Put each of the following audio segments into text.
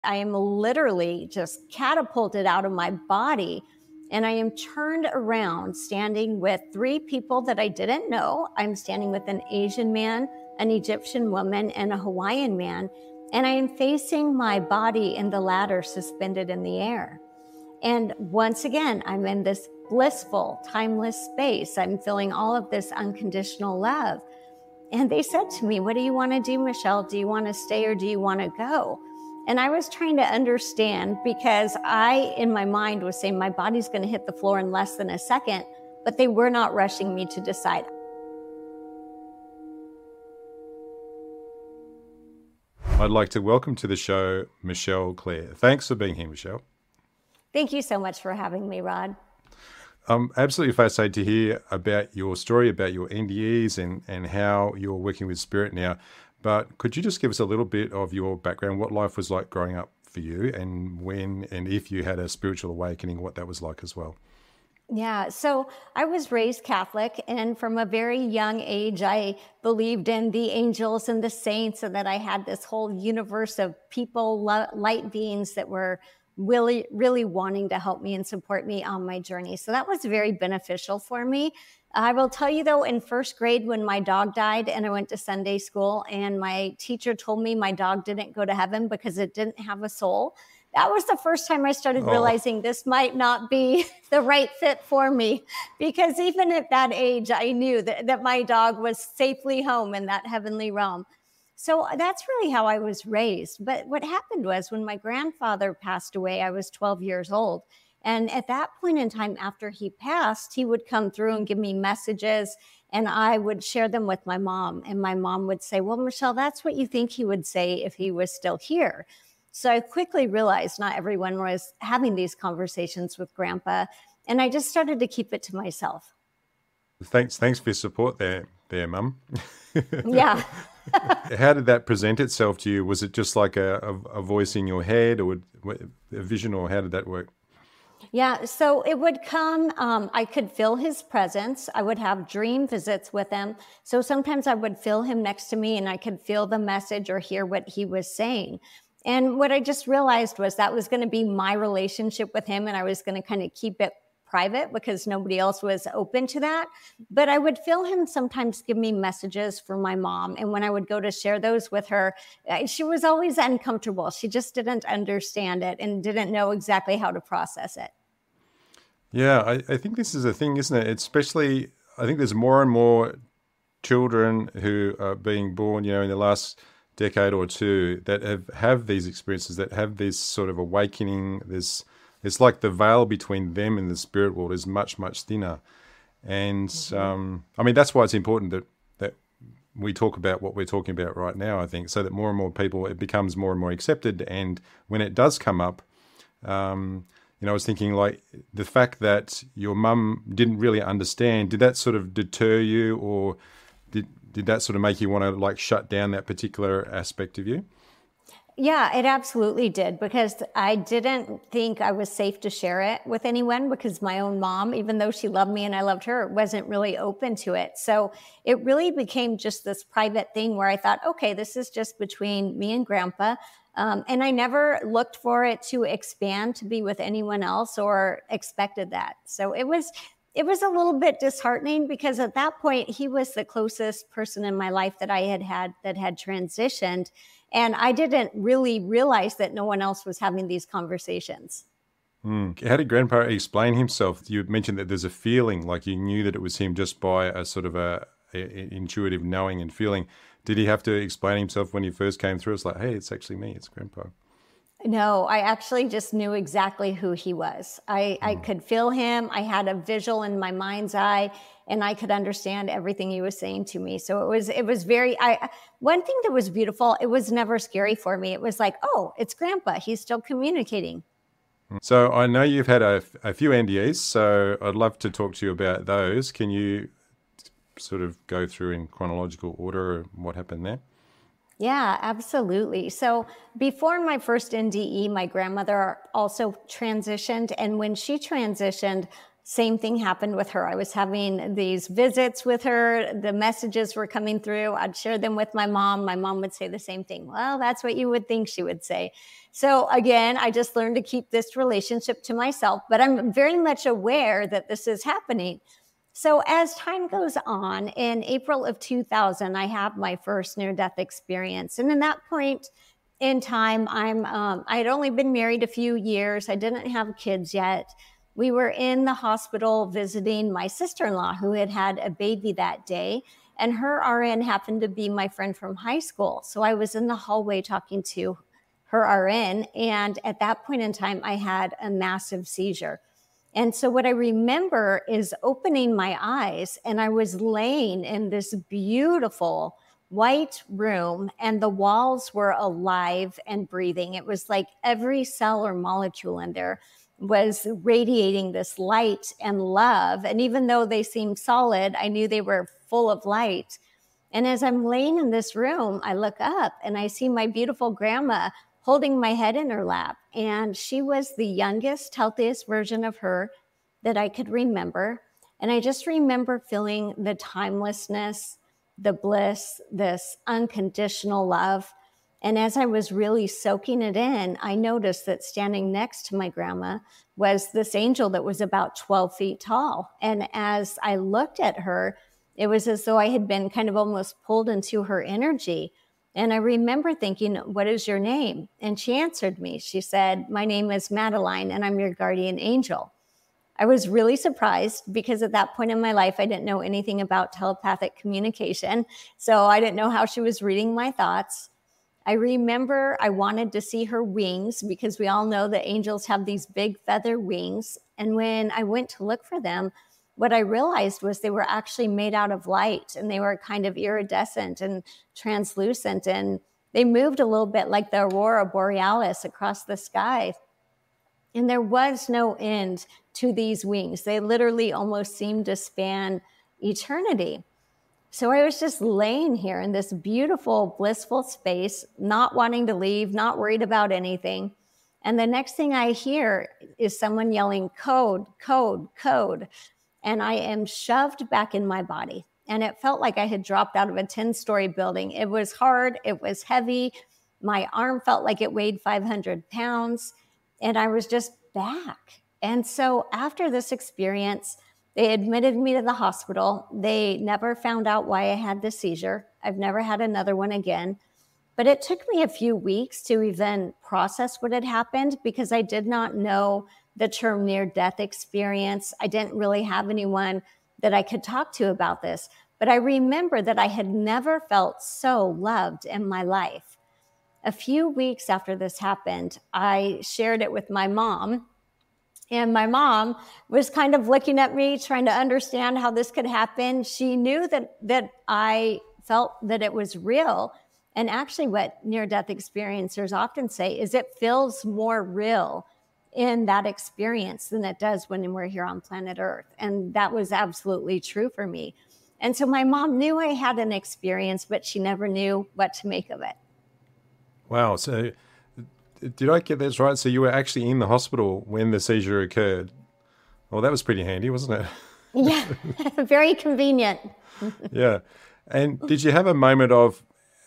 I am literally just catapulted out of my body, and I am turned around standing with three people that I didn't know. I'm standing with an Asian man, an Egyptian woman, and a Hawaiian man, and I am facing my body in the ladder suspended in the air. And once again, I'm in this blissful, timeless space. I'm feeling all of this unconditional love. And they said to me, "What do you want to do, Michelle? Do you want to stay or do you want to go?" And I was trying to understand, because I, in my mind, was saying my body's going to hit the floor in less than a second, but they were not rushing me to decide. I'd like to welcome to the show Michelle Clare. Thanks for being here, Michelle. Thank you so much for having me, Rod. I'm absolutely fascinated to hear about your story, about your NDEs and how you're working with spirit now. But could you just give us a little bit of your background, what life was like growing up for you, and when and if you had a spiritual awakening, what that was like as well? Yeah, so I was raised Catholic, and from a very young age, I believed in the angels and the saints, and that I had this whole universe of people, light beings that were really, really wanting to help me and support me on my journey. So that was very beneficial for me. I will tell you though, in first grade, when my dog died and I went to Sunday school and my teacher told me my dog didn't go to heaven because it didn't have a soul, that was the first time I started realizing this might not be the right fit for me. Because even at that age, I knew that my dog was safely home in that heavenly realm. So that's really how I was raised. But what happened was, when my grandfather passed away, I was 12 years old. And at that point in time, after he passed, he would come through and give me messages, and I would share them with my mom. And my mom would say, "Well, Michelle, that's what you think he would say if he was still here." So I quickly realized not everyone was having these conversations with Grandpa. And I just started to keep it to myself. Thanks for your support there, Mum. Yeah. How did that present itself to you? Was it just like a voice in your head, or a vision, or how did that work? Yeah, so it would come, I could feel his presence. I would have dream visits with him. So sometimes I would feel him next to me and I could feel the message or hear what he was saying. And what I just realized was that was going to be my relationship with him, and I was going to kind of keep it private because nobody else was open to that. But I would feel him sometimes give me messages for my mom. And when I would go to share those with her, she was always uncomfortable. She just didn't understand it and didn't know exactly how to process it. Yeah, I think this is a thing, isn't it? Especially, I think there's more and more children who are being born, in the last decade or two that have these experiences, that have this sort of awakening. It's like the veil between them and the spirit world is much, much thinner. And that's why it's important that we talk about what we're talking about right now, I think, so that more and more people, it becomes more and more accepted. And when it does come up, I was thinking, like, the fact that your mum didn't really understand, did that sort of deter you, or did that sort of make you want to, like, shut down that particular aspect of you? Yeah, it absolutely did, because I didn't think I was safe to share it with anyone, because my own mom, even though she loved me and I loved her, wasn't really open to it. So it really became just this private thing where I thought, okay, this is just between me and Grandpa. And I never looked for it to expand to be with anyone else or expected that. So it was a little bit disheartening, because at that point, he was the closest person in my life that I had that had transitioned. And I didn't really realize that no one else was having these conversations. How did Grandpa explain himself? You mentioned that there's a feeling, like you knew that it was him just by a sort of a intuitive knowing and feeling. Did he have to explain himself when he first came through? It's like, hey, it's actually me, it's Grandpa. No, I actually just knew exactly who he was. I could feel him. I had a visual in my mind's eye, and I could understand everything he was saying to me. So it was very, one thing that was beautiful, it was never scary for me. It was like, oh, it's Grandpa. He's still communicating. So I know you've had a few NDEs, so I'd love to talk to you about those. Can you sort of go through in chronological order what happened there? Yeah, absolutely. So before my first NDE, my grandmother also transitioned. And when she transitioned, same thing happened with her. I was having these visits with her. The messages were coming through. I'd share them with my mom. My mom would say the same thing. Well, that's what you would think she would say. So again, I just learned to keep this relationship to myself, but I'm very much aware that this is happening. So as time goes on, in April of 2000, I have my first near-death experience. And in that point in time, I had only been married a few years. I didn't have kids yet. We were in the hospital visiting my sister-in-law who had had a baby that day, and her RN happened to be my friend from high school. So I was in the hallway talking to her RN, and at that point in time, I had a massive seizure. And so what I remember is opening my eyes, and I was laying in this beautiful white room, and the walls were alive and breathing. It was like every cell or molecule in there was radiating this light and love. And even though they seemed solid, I knew they were full of light. And as I'm laying in this room, I look up and I see my beautiful grandma holding my head in her lap. And she was the youngest, healthiest version of her that I could remember. And I just remember feeling the timelessness, the bliss, this unconditional love. And as I was really soaking it in, I noticed that standing next to my grandma was this angel that was about 12 feet tall. And as I looked at her, it was as though I had been kind of almost pulled into her energy. And I remember thinking, what is your name? And she answered me. She said, my name is Madeline, and I'm your guardian angel. I was really surprised because at that point in my life, I didn't know anything about telepathic communication. So I didn't know how she was reading my thoughts. I remember I wanted to see her wings because we all know that angels have these big feather wings. And when I went to look for them, what I realized was they were actually made out of light, and they were kind of iridescent and translucent. And they moved a little bit like the aurora borealis across the sky. And there was no end to these wings. They literally almost seemed to span eternity. So I was just laying here in this beautiful, blissful space, not wanting to leave, not worried about anything. And the next thing I hear is someone yelling, code, code, code. And I am shoved back in my body. And it felt like I had dropped out of a 10-story building. It was hard. It was heavy. My arm felt like it weighed 500 pounds. And I was just back. And so after this experience, they admitted me to the hospital. They never found out why I had the seizure. I've never had another one again. But it took me a few weeks to even process what had happened because I did not know the term near-death experience. I didn't really have anyone that I could talk to about this. But I remember that I had never felt so loved in my life. A few weeks after this happened, I shared it with my mom. And my mom was kind of looking at me, trying to understand how this could happen. She knew that I felt that it was real. And actually what near-death experiencers often say is it feels more real in that experience than it does when we're here on planet Earth. And that was absolutely true for me. And so my mom knew I had an experience, but she never knew what to make of it. Wow. So did I get this right? So you were actually in the hospital when the seizure occurred. Well, that was pretty handy, wasn't it? Yeah, very convenient. Yeah. And did you have a moment of,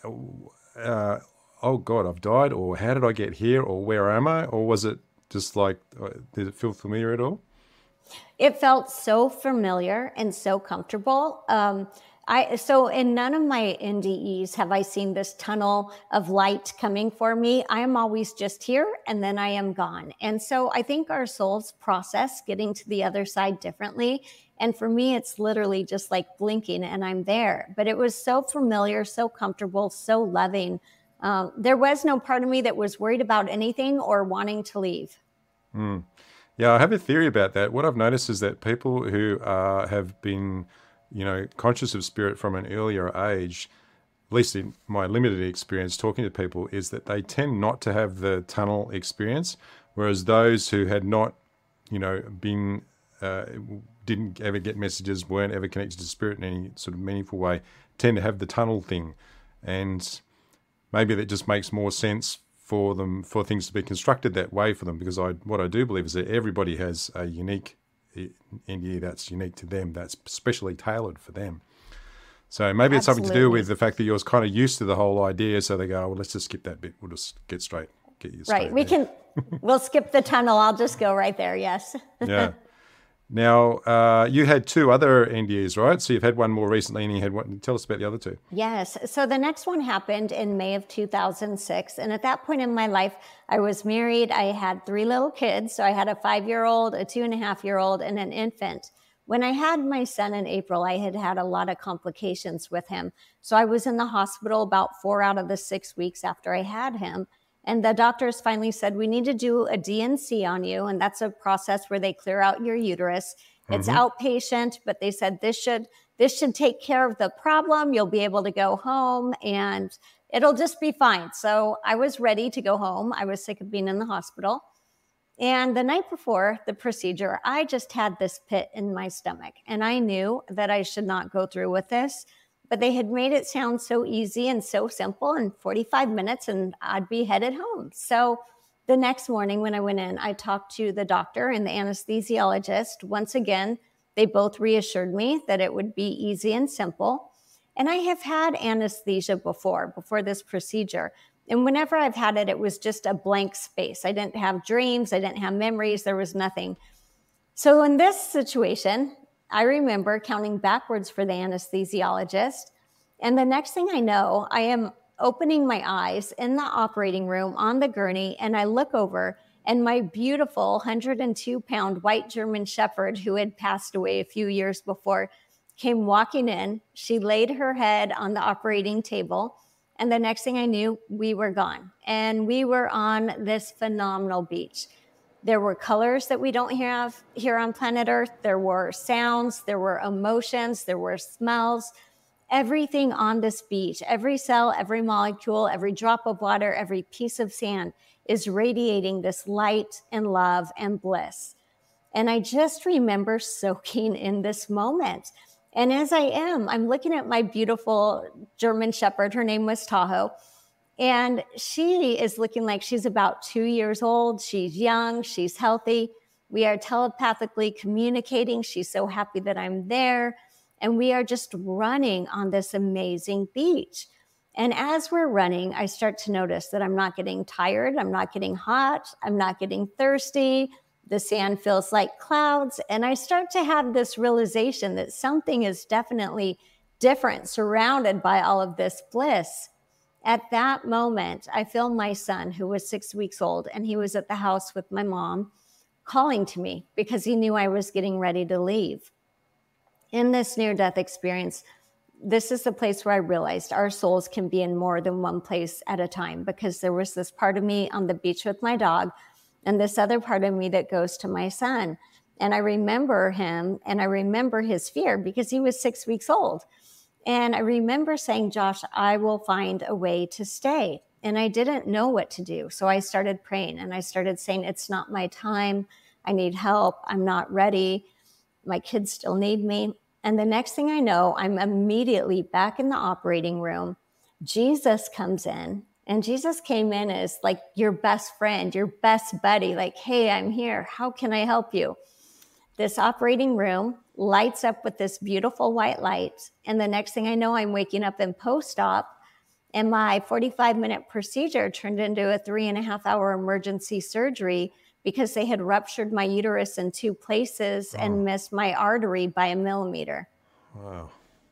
oh God, I've died, or how did I get here, or where am I? Or was it just like, did it feel familiar at all? It felt so familiar and so comfortable. So in none of my NDEs have I seen this tunnel of light coming for me. I am always just here and then I am gone. And so I think our souls process getting to the other side differently. And for me, it's literally just like blinking and I'm there. But it was so familiar, so comfortable, so loving. There was no part of me that was worried about anything or wanting to leave. Mm. Yeah, I have a theory about that. What I've noticed is that people who have been, conscious of spirit from an earlier age, at least in my limited experience talking to people, is that they tend not to have the tunnel experience, whereas those who had not, been, didn't ever get messages, weren't ever connected to spirit in any sort of meaningful way, tend to have the tunnel thing. And maybe that just makes more sense for them, for things to be constructed that way for them, because what I do believe is that everybody has a unique NDE that's unique to them, that's specially tailored for them. So maybe it's something to do Absolutely. with the fact that you're kind of used to the whole idea. So they go, well, let's just skip that bit. We'll just get you Right. straight there. We'll skip the tunnel. I'll just go right there. Yes. Yeah. Now, you had 2 other NDEs, right? So you've had one more recently and you had one. Tell us about the other 2. Yes. So the next one happened in May of 2006. And at that point in my life, I was married. I had 3 little kids. So I had a 5-year-old, a 2.5-year-old, and an infant. When I had my son in April, I had a lot of complications with him. So I was in the hospital about 4 out of the 6 weeks after I had him. And the doctors finally said, we need to do a D&C on you. And that's a process where they clear out your uterus. It's outpatient, but they said this should take care of the problem. You'll be able to go home and it'll just be fine. So I was ready to go home. I was sick of being in the hospital. And the night before the procedure, I just had this pit in my stomach. And I knew that I should not go through with this. But they had made it sound so easy and so simple, in 45 minutes and I'd be headed home. So the next morning when I went in, I talked to the doctor and the anesthesiologist. Once again, they both reassured me that it would be easy and simple. And I have had anesthesia before this procedure. And whenever I've had it, it was just a blank space. I didn't have dreams. I didn't have memories. There was nothing. So in this situation, I remember counting backwards for the anesthesiologist. And the next thing I know, I am opening my eyes in the operating room on the gurney, and I look over, and my beautiful 102-pound white German Shepherd, who had passed away a few years before, came walking in. She laid her head on the operating table, and the next thing I knew, we were gone. And we were on this phenomenal beach. There were colors that we don't have here on planet Earth. There were sounds, there were emotions, there were smells. Everything on this beach, every cell, every molecule, every drop of water, every piece of sand is radiating this light and love and bliss. And I just remember soaking in this moment. And as I'm looking at my beautiful German Shepherd. Her name was Tahoe. And she is looking like she's about 2 years old. She's young. She's healthy. We are telepathically communicating. She's so happy that I'm there. And we are just running on this amazing beach. And as we're running, I start to notice that I'm not getting tired. I'm not getting hot. I'm not getting thirsty. The sand feels like clouds. And I start to have this realization that something is definitely different, surrounded by all of this bliss. At that moment, I feel my son, who was 6 weeks old, and he was at the house with my mom, calling to me because he knew I was getting ready to leave. In this near-death experience, this is the place where I realized our souls can be in more than one place at a time, because there was this part of me on the beach with my dog and this other part of me that goes to my son. And I remember him and I remember his fear because he was 6 weeks old. And I remember saying, Josh, I will find a way to stay. And I didn't know what to do. So I started praying and I started saying, it's not my time. I need help. I'm not ready. My kids still need me. And the next thing I know, I'm immediately back in the operating room. Jesus comes in, and Jesus came in as like your best friend, your best buddy, like, hey, I'm here. How can I help you? This operating room lights up with this beautiful white light. And the next thing I know, I'm waking up in post-op, and my 45-minute procedure turned into a 3.5-hour emergency surgery because they had ruptured my uterus in 2 places and missed my artery by 1 millimeter. Wow.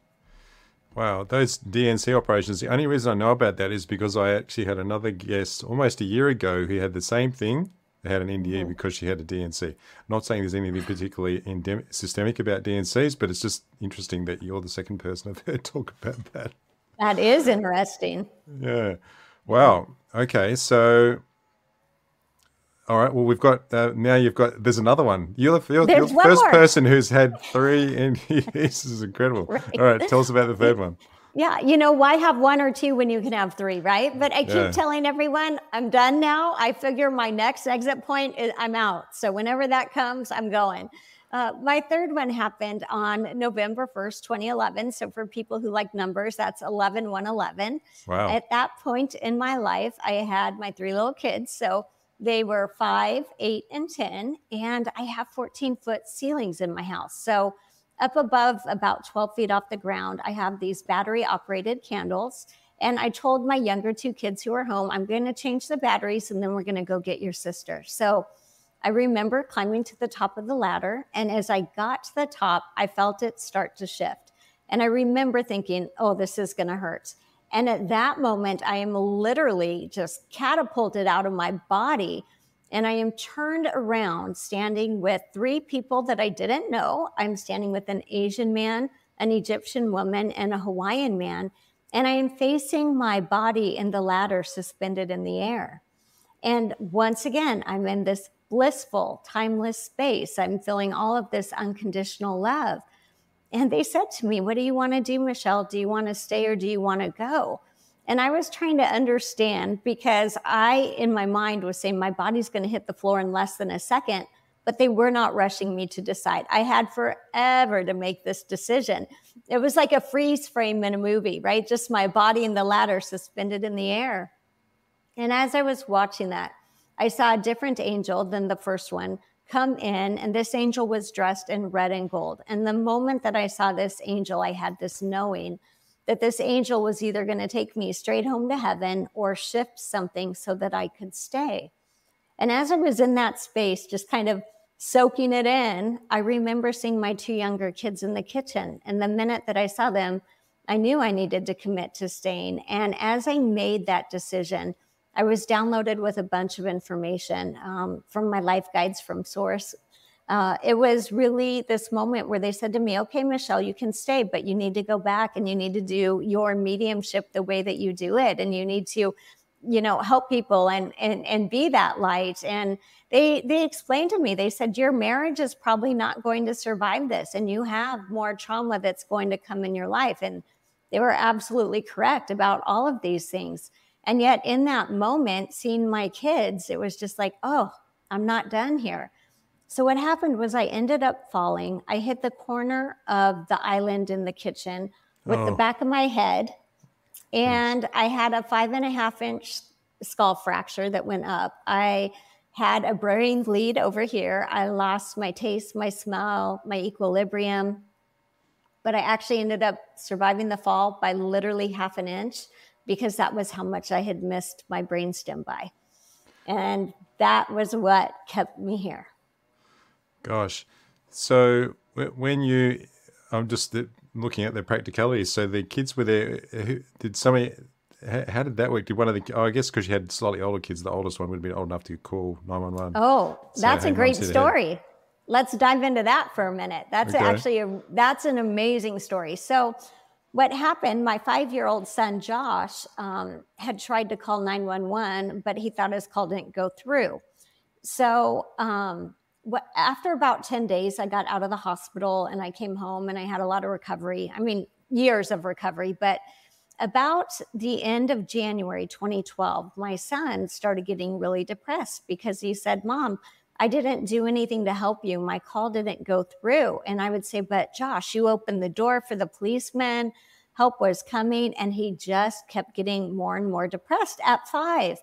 Wow, those D&C operations, the only reason I know about that is because I actually had another guest almost a year ago who had the same thing. They had an NDE because she had a D&C. I'm not saying there's anything particularly systemic about D&Cs, but it's just interesting that you're the second person I've heard talk about that. That is interesting. Yeah. Wow. Okay. So, all right. Well, we've got, now you've got, there's another one. You're the first person who's had 3 NDEs. This is incredible. Right. All right. Tell us about the third one. Yeah, why have 1 or 2 when you can have 3, right? But I keep telling everyone, I'm done now. I figure my next exit point is I'm out. So whenever that comes, I'm going. My third one happened on November 1st, 2011. So for people who like numbers, that's 11-1-11. Wow. At that point in my life, I had my 3 little kids. So They were 5, 8, and 10, and I have 14-foot ceilings in my house. So up above, about 12 feet off the ground, I have these battery-operated candles. And I told my younger 2 kids who are home, I'm going to change the batteries, and then we're going to go get your sister. So I remember climbing to the top of the ladder, and as I got to the top, I felt it start to shift. And I remember thinking, oh, this is going to hurt. And at that moment, I am literally just catapulted out of my body, and I am turned around standing with 3 people that I didn't know. I'm standing with an Asian man, an Egyptian woman, and a Hawaiian man, and I am facing my body in the ladder suspended in the air. And once again, I'm in this blissful, timeless space. I'm feeling all of this unconditional love. And they said to me, what do you want to do, Michelle? Do you want to stay or do you want to go? And I was trying to understand because I, in my mind, was saying my body's going to hit the floor in less than a second, but they were not rushing me to decide. I had forever to make this decision. It was like a freeze frame in a movie, right? Just my body and the ladder suspended in the air. And as I was watching that, I saw a different angel than the first one come in, and this angel was dressed in red and gold. And the moment that I saw this angel, I had this knowing that this angel was either going to take me straight home to heaven or shift something so that I could stay. And as I was in that space, just kind of soaking it in, I remember seeing my 2 younger kids in the kitchen. And the minute that I saw them, I knew I needed to commit to staying. And as I made that decision, I was downloaded with a bunch of information from my life guides from Source. It was really this moment where they said to me, okay, Michelle, you can stay, but you need to go back and you need to do your mediumship the way that you do it. And you need to, help people and be that light. And they explained to me, they said, your marriage is probably not going to survive this. And you have more trauma that's going to come in your life. And they were absolutely correct about all of these things. And yet in that moment, seeing my kids, it was just like, oh, I'm not done here. So what happened was I ended up falling. I hit the corner of the island in the kitchen with the back of my head. And I had a 5.5-inch skull fracture that went up. I had a brain bleed over here. I lost my taste, my smell, my equilibrium. But I actually ended up surviving the fall by literally 1/2 inch, because that was how much I had missed my brainstem by. And that was what kept me here. Gosh. So when I'm just looking at the practicalities. So the kids were there. How did that work? Did one of I guess because you had slightly older kids, the oldest one would have been old enough to call 911. Oh, that's a great story. Let's dive into that for a minute. That's actually that's an amazing story. So what happened, my 5-year-old son, Josh, had tried to call 911, but he thought his call didn't go through. So after about 10 days, I got out of the hospital and I came home and I had a lot of recovery. I mean, years of recovery. But about the end of January 2012, my son started getting really depressed because he said, Mom, I didn't do anything to help you. My call didn't go through. And I would say, but Josh, you opened the door for the policeman. Help was coming. And he just kept getting more and more depressed at 5.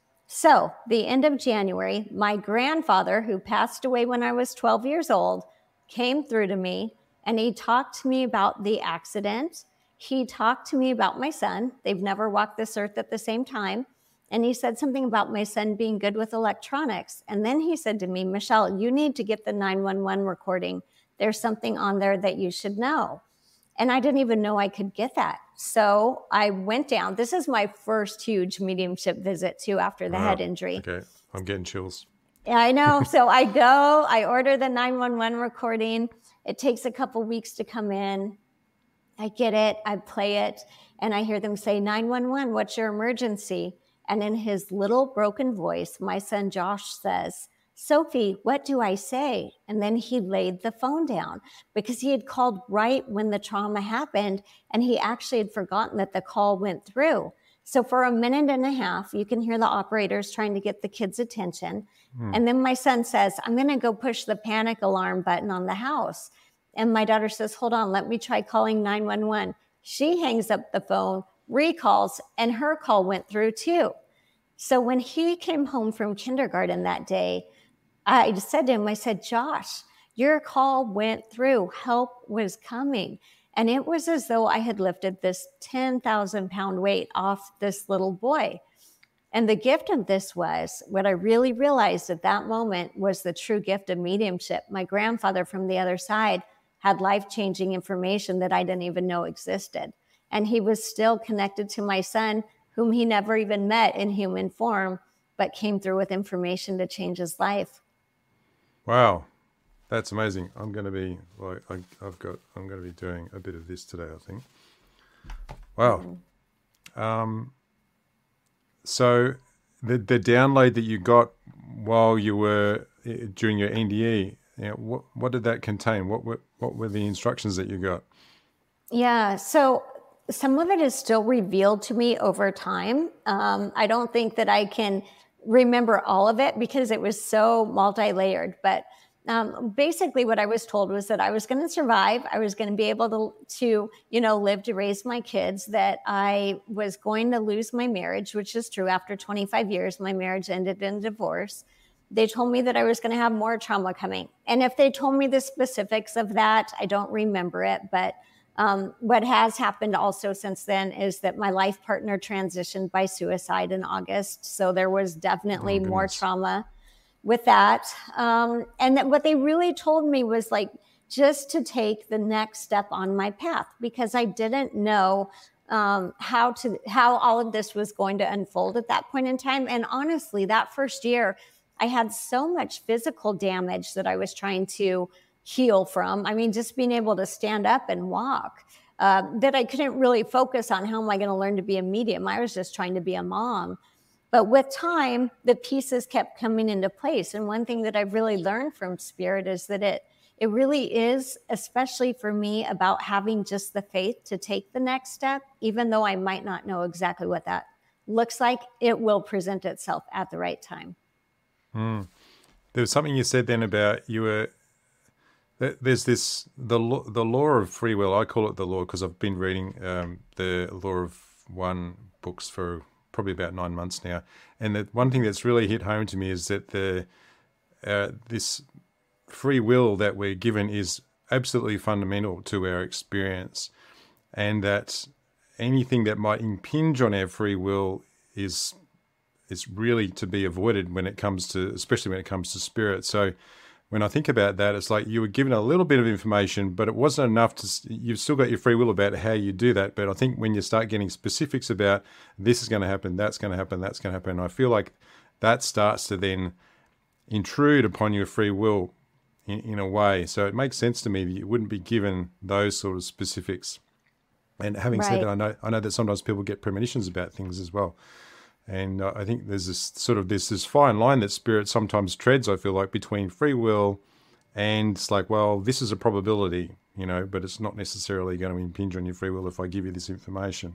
So the end of January, my grandfather, who passed away when I was 12 years old, came through to me and he talked to me about the accident. He talked to me about my son. They've never walked this earth at the same time. And he said something about my son being good with electronics. And then he said to me, Michelle, you need to get the 911 recording. There's something on there that you should know. And I didn't even know I could get that. So I went down. This is my first huge mediumship visit too after the head injury. Okay, I'm getting chills. Yeah, I know. So I go, I order the 911 recording. It takes a couple weeks to come in. I get it, I play it, and I hear them say, 911, what's your emergency? And in his little broken voice, my son Josh says, Sophie, what do I say? And then he laid the phone down because he had called right when the trauma happened, and he actually had forgotten that the call went through. So for a minute and a half, you can hear the operators trying to get the kids' attention. And then my son says, I'm going to go push the panic alarm button on the house. And my daughter says, hold on, let me try calling 911. She hangs up the phone, recalls, and her call went through too. So when he came home from kindergarten that day, I said to him, I said, Josh, your call went through. Help was coming. And it was as though I had lifted this 10,000-pound weight off this little boy. And the gift of this was, what I really realized at that moment was the true gift of mediumship. My grandfather from the other side had life-changing information that I didn't even know existed. And he was still connected to my son, whom he never even met in human form, but came through with information to change his life. Wow. That's amazing. I'm going to be doing a bit of this today, I think. Wow. Mm-hmm. So the download that you got while you were during your NDE, what did that contain? What were the instructions that you got? Yeah. So some of it is still revealed to me over time. I don't think that I can remember all of it because it was so multi-layered, but basically what I was told was that I was going to survive. I was going to be able to live to raise my kids, that I was going to lose my marriage, which is true. After 25 years, my marriage ended in divorce. They told me that I was going to have more trauma coming. And if they told me the specifics of that, I don't remember it. But what has happened also since then is that my life partner transitioned by suicide in August. So there was definitely more trauma with that. And that what they really told me was like, just to take the next step on my path, because I didn't know how all of this was going to unfold at that point in time. And honestly, that first year, I had so much physical damage that I was trying to heal from. I mean, just being able to stand up and walk, that I couldn't really focus on how am I going to learn to be a medium. I was just trying to be a mom. But with time, the pieces kept coming into place. And one thing that I've really learned from Spirit is that it really is, especially for me, about having just the faith to take the next step, even though I might not know exactly what that looks like, it will present itself at the right time. There was something you said then about there's the law of free will. I call it the law because I've been reading the Law of One books for probably about 9 months now. And the one thing that's really hit home to me is that this free will that we're given is absolutely fundamental to our experience, and that anything that might impinge on our free will is really to be avoided especially when it comes to spirit. So when I think about that, it's like you were given a little bit of information, but it wasn't enough you've still got your free will about how you do that. But I think when you start getting specifics about this is going to happen, that's going to happen, that's going to happen, I feel like that starts to then intrude upon your free will in a way. So it makes sense to me that you wouldn't be given those sort of specifics. And having said that, I know that sometimes people get premonitions about things as well. And I think there's this fine line that spirit sometimes treads, I feel like, between free will and it's like, well, this is a probability, but it's not necessarily going to impinge on your free will if I give you this information.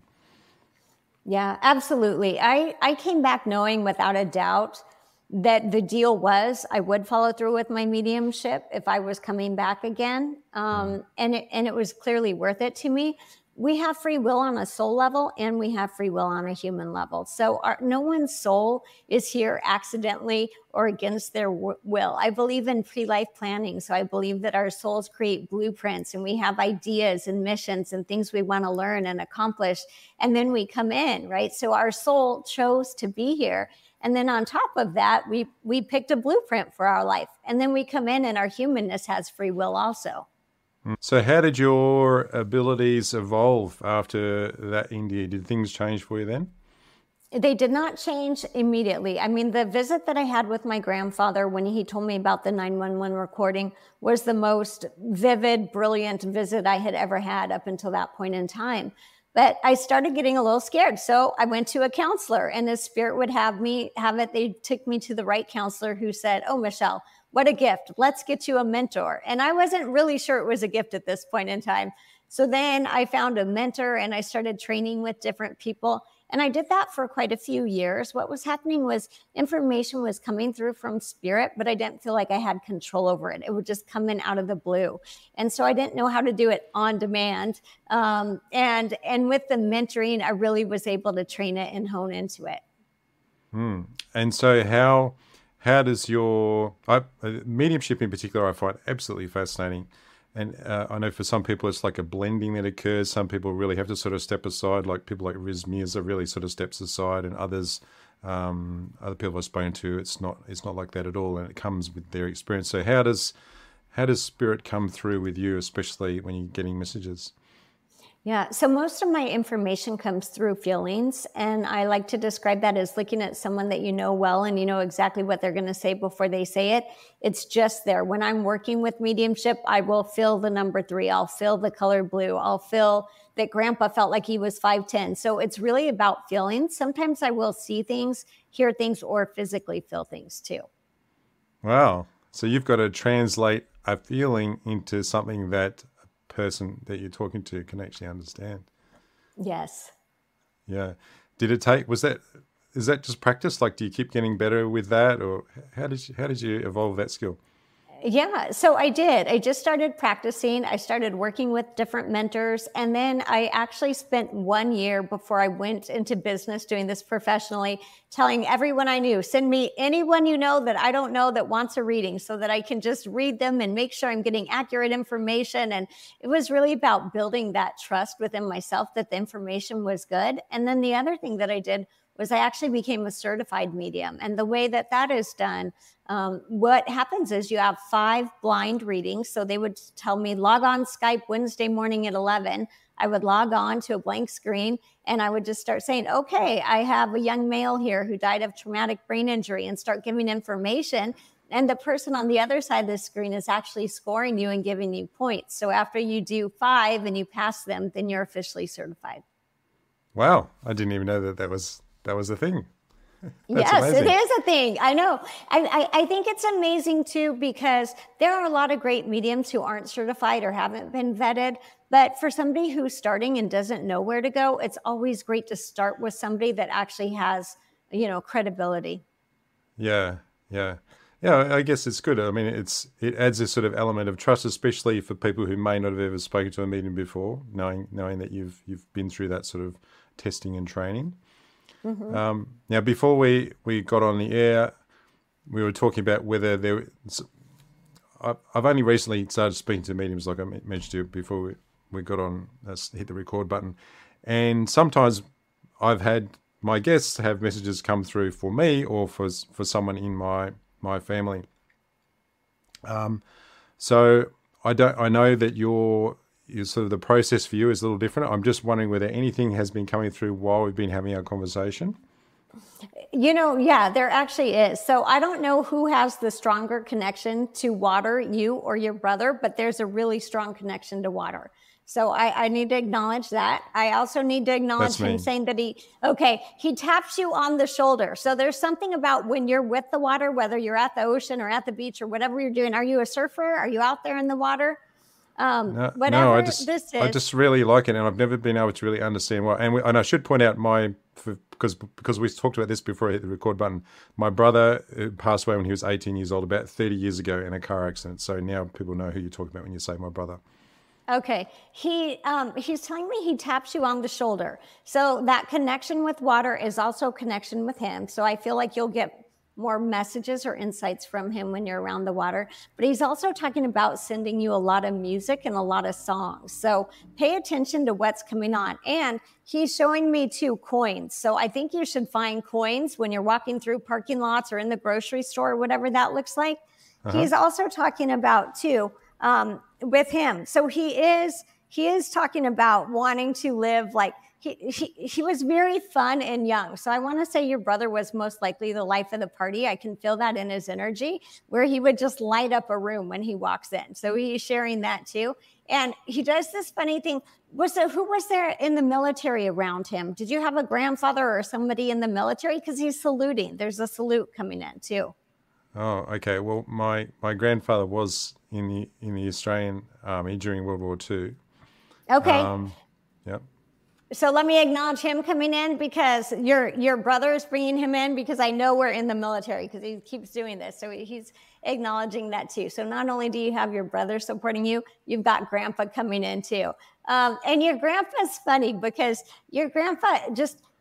Yeah, absolutely. I came back knowing without a doubt that the deal was I would follow through with my mediumship if I was coming back again. And it was clearly worth it to me. We have free will on a soul level and we have free will on a human level. So no one's soul is here accidentally or against their will. I believe in pre-life planning. So I believe that our souls create blueprints and we have ideas and missions and things we want to learn and accomplish. And then we come in, right? So our soul chose to be here. And then on top of that, we picked a blueprint for our life. And then we come in and our humanness has free will also. So how did your abilities evolve after that India? Did things change for you then? They did not change immediately. I mean, the visit that I had with my grandfather when he told me about the 911 recording was the most vivid, brilliant visit I had ever had up until that point in time. But I started getting a little scared. So I went to a counselor and the spirit would have it. They took me to the right counselor who said, "Oh, Michelle, what a gift. Let's get you a mentor." And I wasn't really sure it was a gift at this point in time. So then I found a mentor and I started training with different people. And I did that for quite a few years. What was happening was information was coming through from spirit, but I didn't feel like I had control over it. It would just come in out of the blue. And so I didn't know how to do it on demand. And with the mentoring, I really was able to train it and hone into it. And so how does your mediumship in particular I find absolutely fascinating. And I know for some people it's like a blending that occurs. Some people really have to sort of step aside, like people like Riz Mirza really sort of steps aside, and others, other people I've spoken to, it's not like that at all, and it comes with their experience. So how does spirit come through with you, especially when you're getting messages? Yeah, so most of my information comes through feelings, and I like to describe that as looking at someone that you know well and you know exactly what they're going to say before they say it. It's just there. When I'm working with mediumship, I will feel the number 3. I'll feel the color blue. I'll feel that grandpa felt like he was 5'10". So it's really about feelings. Sometimes I will see things, hear things, or physically feel things too. Wow. So you've got to translate a feeling into something that person that you're talking to can actually understand. Yes. Yeah. Did it take, is that just practice? Like, do you keep getting better with that, or how did you evolve that skill? Yeah, so I did. I just started practicing. I started working with different mentors. And then I actually spent 1 year before I went into business doing this professionally, telling everyone I knew, send me anyone you know that I don't know that wants a reading so that I can just read them and make sure I'm getting accurate information. And it was really about building that trust within myself that the information was good. And then the other thing that I did was I actually became a certified medium. And the way that that is done, what happens is you have 5 blind readings. So they would tell me, log on Skype Wednesday morning at 11. I would log on to a blank screen and I would just start saying, okay, I have a young male here who died of traumatic brain injury, and start giving information. And the person on the other side of the screen is actually scoring you and giving you points. So after you do 5 and you pass them, then you're officially certified. Wow. I didn't even know that was a thing. That's Yes, amazing. it is a thing. I know. I think it's amazing too, because there are a lot of great mediums who aren't certified or haven't been vetted. But for somebody who's starting and doesn't know where to go, it's always great to start with somebody that actually has, credibility. Yeah. Yeah. Yeah, I guess it's good. I mean, it adds this sort of element of trust, especially for people who may not have ever spoken to a medium before, knowing that you've been through that sort of testing and training. Mm-hmm. Now, before we got on the air, we were talking about whether I've only recently started speaking to mediums, like I mentioned to you before we got on, hit the record button. And sometimes I've had my guests have messages come through for me or for someone in my family. So I know that your sort of the process for you is a little different. I'm just wondering whether anything has been coming through while we've been having our conversation. Yeah, there actually is. So I don't know who has the stronger connection to water, you or your brother, but there's a really strong connection to water. So I need to acknowledge that. I also need to acknowledge That's me. him saying that he taps you on the shoulder. So there's something about when you're with the water, whether you're at the ocean or at the beach or whatever you're doing. Are you a surfer? Are you out there in the water? No, I just really like it, and I've never been able to really understand why. And I should point out because we talked about this before I hit the record button. My brother passed away when he was 18 years old, about 30 years ago, in a car accident. So now people know who you're talking about when you say my brother. Okay. He's telling me he taps you on the shoulder. So that connection with water is also connection with him. So I feel like you'll get more messages or insights from him when you're around the water. But he's also talking about sending you a lot of music and a lot of songs. So pay attention to what's coming on. And he's showing me 2 coins. So I think you should find coins when you're walking through parking lots or in the grocery store, or whatever that looks like. Uh-huh. He's also talking about too, with him. So he is talking about wanting to live like, he was very fun and young. So I want to say your brother was most likely the life of the party. I can feel that in his energy, where he would just light up a room when he walks in. So he's sharing that too. And he does this funny thing. Who was there in the military around him? Did you have a grandfather or somebody in the military? Because he's saluting. There's a salute coming in too. Oh, okay. Well, my grandfather was in the Australian Army during World War II. Okay. Yep. So let me acknowledge him coming in, because your brother is bringing him in, because I know we're in the military, because he keeps doing this. So he's acknowledging that too. So not only do you have your brother supporting you, you've got grandpa coming in too. And your grandpa's funny, because your grandpa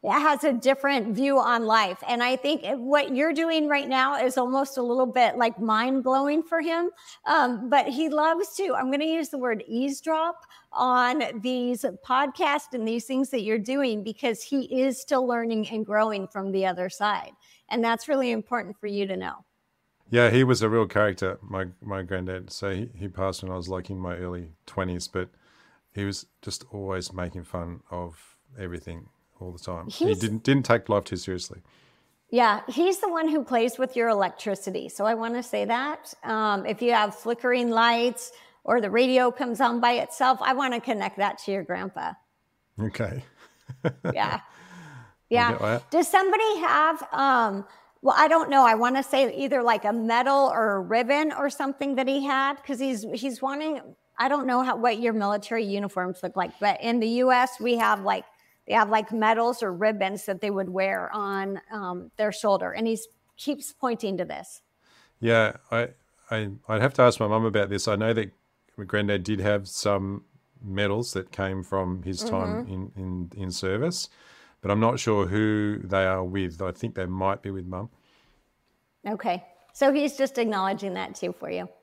has a different view on life. And I think what you're doing right now is almost a little bit like mind blowing for him. But he loves to, I'm going to use the word eavesdrop on these podcasts and these things that you're doing, because he is still learning and growing from the other side. And that's really important for you to know. Yeah, he was a real character, my granddad. So he passed when I was like in my early 20s, but he was just always making fun of everything all the time. He didn't take life too seriously. Yeah, he's the one who plays with your electricity. So I want to say that. If you have flickering lights or the radio comes on by itself, I want to connect that to your grandpa. Okay. Yeah. Yeah. Does somebody have, well, I don't know. I want to say either like a medal or a ribbon or something that he had, because he's wanting, I don't know what your military uniforms look like, but in the U.S. they have like medals or ribbons that they would wear on their shoulder. And he keeps pointing to this. Yeah, I'd have to ask my mum about this. I know that my granddad did have some medals that came from his time in service, but I'm not sure who they are with. I think they might be with Mum. Okay. So he's just acknowledging that too for you.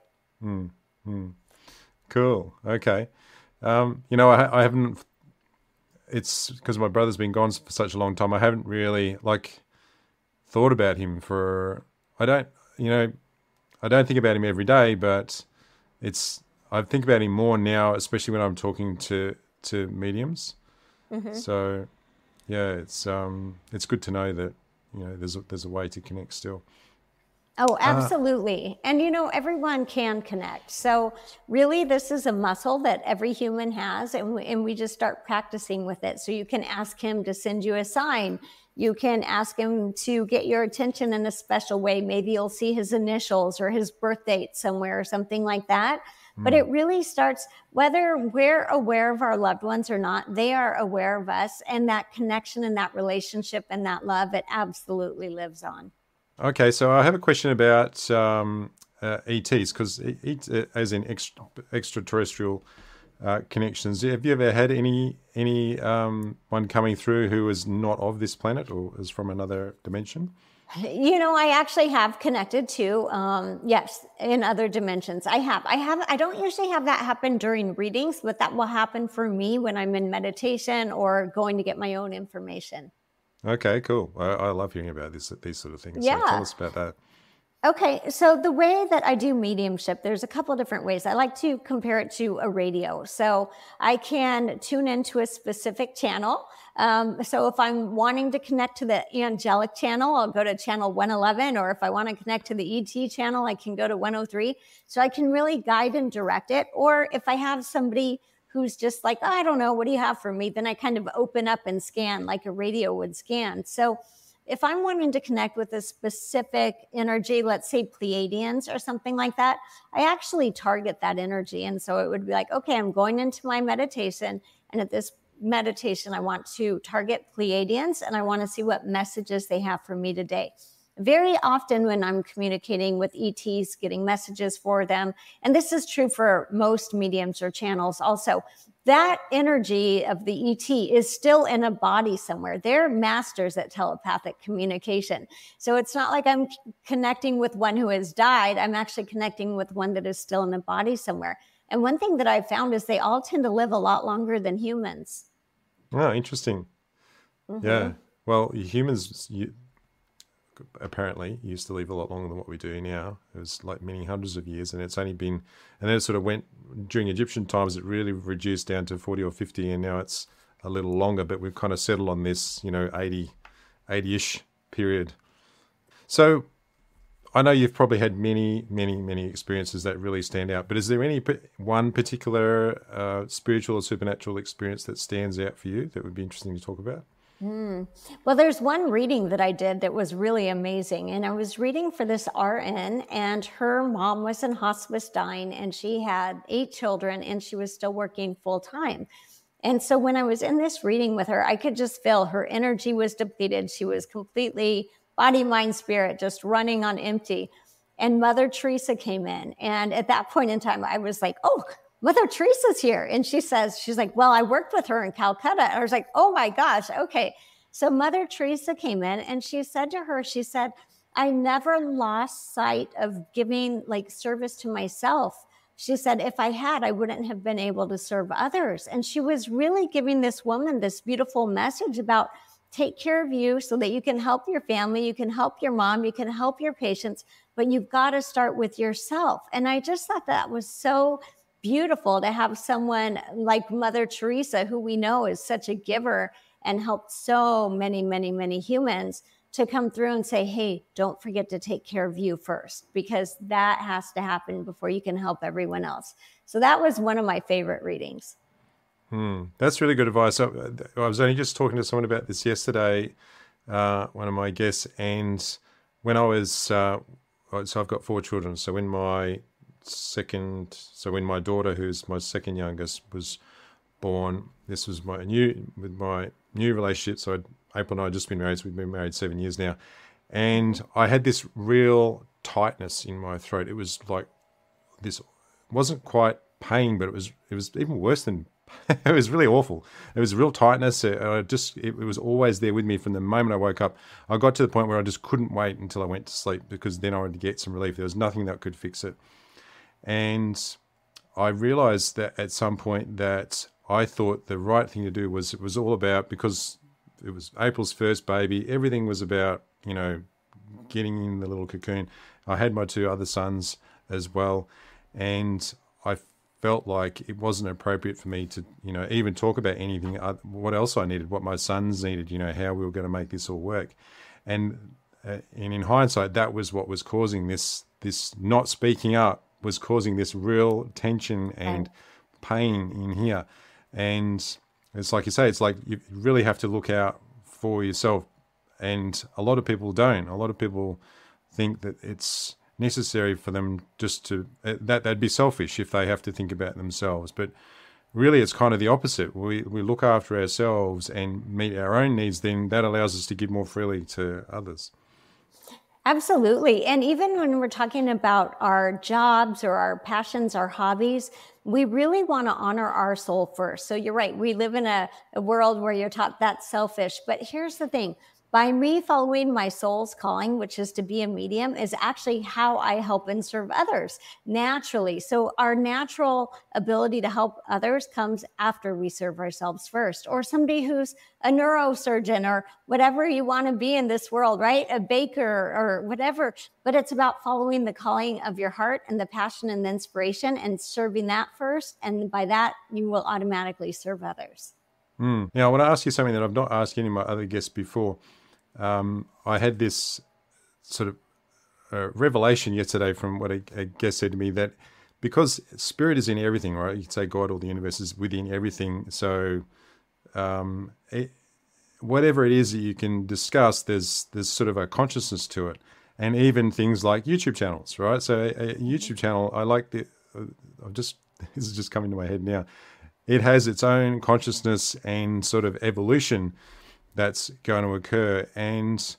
Cool. Okay. I haven't, it's because my brother's been gone for such a long time. I haven't really thought about him I don't think about him every day, but I think about him more now, especially when I'm talking to mediums. So yeah, it's good to know that, there's a way to connect still. Oh, absolutely. And, everyone can connect. So really, this is a muscle that every human has, and we just start practicing with it. So you can ask him to send you a sign. You can ask him to get your attention in a special way. Maybe you'll see his initials or his birth date somewhere or something like that. But it really starts, whether we're aware of our loved ones or not, they are aware of us. And that connection and that relationship and that love, it absolutely lives on. Okay, so I have a question about ETs, because as in extraterrestrial connections. Have you ever had any one coming through who is not of this planet or is from another dimension? I actually have connected to, yes, in other dimensions. I don't usually have that happen during readings, but that will happen for me when I'm in meditation or going to get my own information. Okay, cool. I love hearing about these sort of things. Yeah. So tell us about that. Okay, so the way that I do mediumship, there's a couple of different ways. I like to compare it to a radio. So I can tune into a specific channel. So if I'm wanting to connect to the angelic channel, I'll go to channel 111, or if I want to connect to the ET channel, I can go to 103. So I can really guide and direct it. Or if I have somebody who's just like, I don't know, what do you have for me? Then I kind of open up and scan like a radio would scan. So if I'm wanting to connect with a specific energy, let's say Pleiadians or something like that, I actually target that energy. And so it would be like, okay, I'm going into my meditation, and at this meditation, I want to target Pleiadians, and I want to see what messages they have for me today. Very often when I'm communicating with ETs, getting messages for them, and this is true for most mediums or channels also, that energy of the ET is still in a body somewhere. They're masters at telepathic communication. So it's not like I'm connecting with one who has died. I'm actually connecting with one that is still in a body somewhere. And one thing that I've found is they all tend to live a lot longer than humans. Oh, interesting. Yeah. Well, humans apparently used to live a lot longer than what we do now. It was like many hundreds of years, and it's only been, and then it sort of went, during Egyptian times, it really reduced down to 40 or 50, and now it's a little longer, but we've kind of settled on this, 80-ish period. So I know you've probably had many, many, many experiences that really stand out, but is there any one particular spiritual or supernatural experience that stands out for you that would be interesting to talk about? Well, there's one reading that I did that was really amazing. And I was reading for this RN, and her mom was in hospice dying, and she had 8 children, and she was still working full time. And so when I was in this reading with her, I could just feel her energy was depleted. She was completely body, mind, spirit, just running on empty. And Mother Teresa came in. And at that point in time, I was like, oh, Mother Teresa's here. And she's like, well, I worked with her in Calcutta. And I was like, oh my gosh, okay. So Mother Teresa came in and she said to her, she said, I never lost sight of giving like service to myself. She said, if I had, I wouldn't have been able to serve others. And she was really giving this woman this beautiful message about take care of you so that you can help your family, you can help your mom, you can help your patients, but you've got to start with yourself. And I just thought that was so beautiful to have someone like Mother Teresa, who we know is such a giver and helped so many, many, many humans, to come through and say, hey, don't forget to take care of you first, because that has to happen before you can help everyone else. So that was one of my favorite readings. That's really good advice. I was only just talking to someone about this yesterday, one of my guests, and when I was, so I've got 4 children. So when my daughter, who's my second youngest, was born, this was my new relationship. So April and I had just been married, so we've been married 7 years now. And I had this real tightness in my throat. It was like this, wasn't quite pain, but it was even worse than it was really awful. It was real tightness. It was always there with me from the moment I woke up. I got to the point where I just couldn't wait until I went to sleep, because then I would get some relief. There was nothing that could fix it. And I realized that at some point that I thought the right thing to do was, it was all about, because it was April's first baby, everything was about, getting in the little cocoon. I had my 2 other sons as well, and I felt like it wasn't appropriate for me to, even talk about anything, what else I needed, what my sons needed, how we were going to make this all work. And in hindsight, that was what was causing this not speaking up, was causing this real tension and pain in here. And it's like you say, it's like you really have to look out for yourself. And a lot of people don't. A lot of people think that it's necessary for them just to, that'd be selfish if they have to think about themselves. But really, it's kind of the opposite. We look after ourselves and meet our own needs, then that allows us to give more freely to others. Absolutely. And even when we're talking about our jobs or our passions, our hobbies, we really want to honor our soul first. So you're right. We live in a world where you're taught that's selfish. But here's the thing. By me following my soul's calling, which is to be a medium, is actually how I help and serve others naturally. So our natural ability to help others comes after we serve ourselves first. Or somebody who's a neurosurgeon or whatever you want to be in this world, right? A baker or whatever. But it's about following the calling of your heart and the passion and the inspiration and serving that first. And by that, you will automatically serve others. Now, I want to ask you something that I've not asked any of my other guests before. I had this sort of revelation yesterday from what a guest said to me, that because spirit is in everything, right? You could say God or the universe is within everything. So whatever it is that you can discuss, there's sort of a consciousness to it. And even things like YouTube channels, right? So a YouTube channel, I like this is just coming to my head now. It has its own consciousness and sort of evolution that's going to occur, and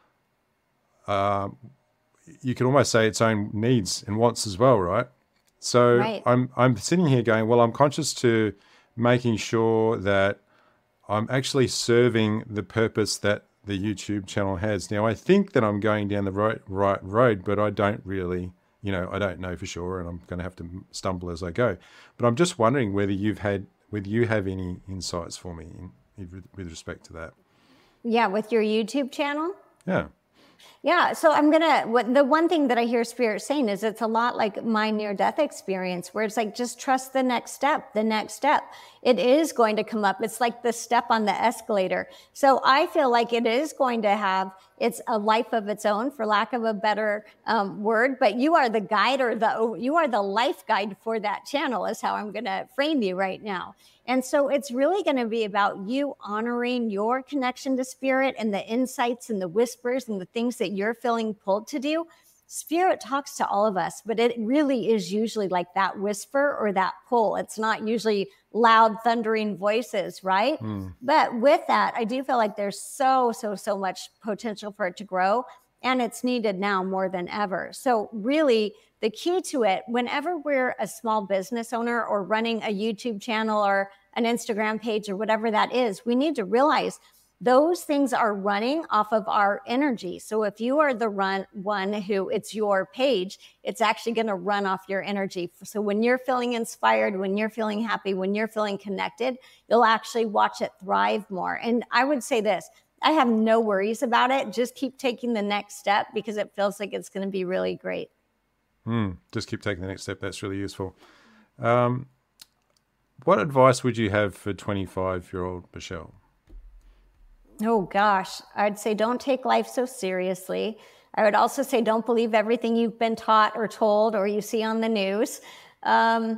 you can almost say its own needs and wants as well, right? So right. I'm sitting here going, well, I'm conscious to making sure that I'm actually serving the purpose that the YouTube channel has. Now, I think that I'm going down the right road, but I don't really, I don't know for sure, and I'm going to have to stumble as I go. But I'm just wondering whether you have any insights for me with respect to that. Yeah, with your YouTube channel? Yeah. Yeah, so the one thing that I hear Spirit saying is it's a lot like my near-death experience, where it's like, just trust the next step. It is going to come up. It's like the step on the escalator. So I feel like it is going to have a life of its own, for lack of a better word, but you are the guide, or you are the life guide for that channel, is how I'm going to frame you right now. And so it's really going to be about you honoring your connection to Spirit and the insights and the whispers and the things that you're feeling pulled to do. Spirit talks to all of us, but it really is usually like that whisper or that pull. It's not usually loud, thundering voices, right? But with that, I do feel like there's so much potential for it to grow, and it's needed now more than ever. So really, the key to it, whenever we're a small business owner or running a YouTube channel or an Instagram page or whatever that is, we need to realize those things are running off of our energy. So if you are the one who it's your page, it's actually going to run off your energy. So when you're feeling inspired, when you're feeling happy, when you're feeling connected, you'll actually watch it thrive more. And I would say this, I have no worries about it. Just keep taking the next step because it feels like it's going to be really great. Just keep taking the next step. That's really useful. What advice would you have for 25-year-old Michelle? Oh gosh, I'd say don't take life so seriously. I would also say don't believe everything you've been taught or told or you see on the news. And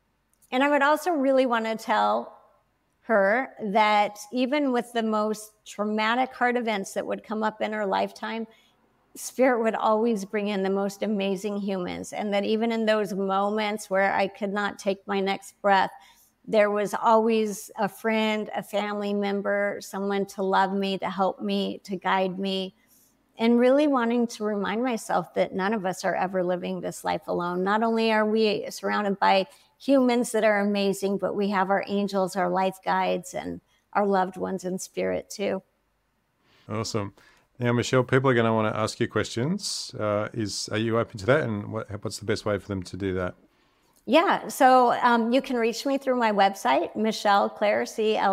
I would also really want to tell her that even with the most traumatic heart events that would come up in her lifetime, Spirit would always bring in the most amazing humans. And that even in those moments where I could not take my next breath, there was always a friend, a family member, someone to love me, to help me, to guide me, and really wanting to remind myself that none of us are ever living this life alone. Not only are we surrounded by humans that are amazing, but we have our angels, our life guides, and our loved ones in spirit too. Awesome. Now, Michelle, people are going to want to ask you questions. Are you open to that? And what's the best way for them to do that? Yeah, so you can reach me through my website, MichelleClare,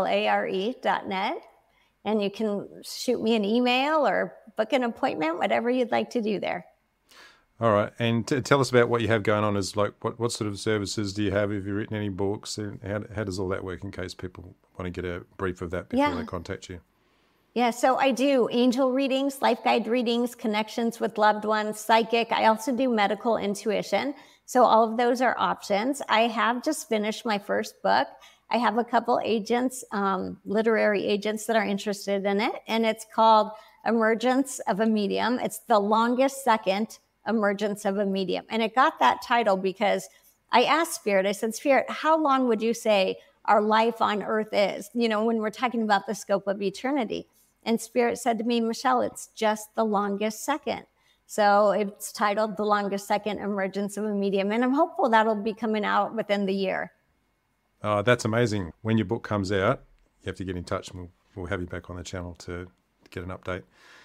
CLARE.net, and you can shoot me an email or book an appointment, whatever you'd like to do there. All right, and tell us about what you have going on. Is like what sort of services do you have? Have you written any books? And how does all that work in case people want to get a brief of that before they contact you? Yeah, so I do angel readings, life guide readings, connections with loved ones, psychic. I also do medical intuition. So all of those are options. I have just finished my first book. I have a couple agents, literary agents that are interested in it. And it's called Emergence of a Medium. It's the longest second emergence of a medium. And it got that title because I asked Spirit, I said, Spirit, how long would you say our life on earth is, when we're talking about the scope of eternity? And Spirit said to me, Michelle, it's just the longest second. So it's titled The Longest Second Emergence of a Medium. And I'm hopeful that'll be coming out within the year. That's amazing. When your book comes out, you have to get in touch and we'll have you back on the channel to get an update.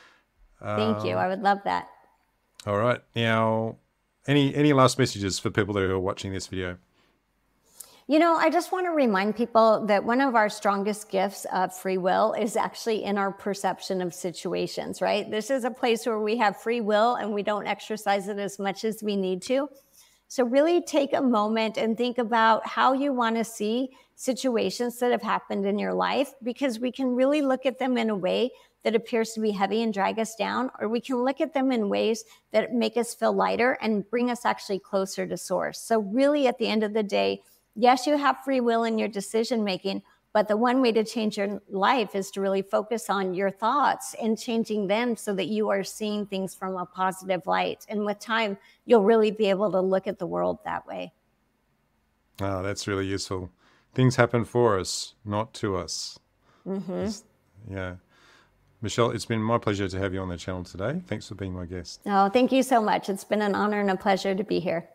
Thank you. I would love that. All right. Now, any last messages for people that are watching this video? I just want to remind people that one of our strongest gifts of free will is actually in our perception of situations, right? This is a place where we have free will and we don't exercise it as much as we need to. So really take a moment and think about how you want to see situations that have happened in your life, because we can really look at them in a way that appears to be heavy and drag us down, or we can look at them in ways that make us feel lighter and bring us actually closer to source. So really at the end of the day, yes, you have free will in your decision making, but the one way to change your life is to really focus on your thoughts and changing them so that you are seeing things from a positive light. And with time, you'll really be able to look at the world that way. Oh, that's really useful. Things happen for us, not to us. Mm-hmm. Yeah. Michelle, it's been my pleasure to have you on the channel today. Thanks for being my guest. Oh, thank you so much. It's been an honor and a pleasure to be here.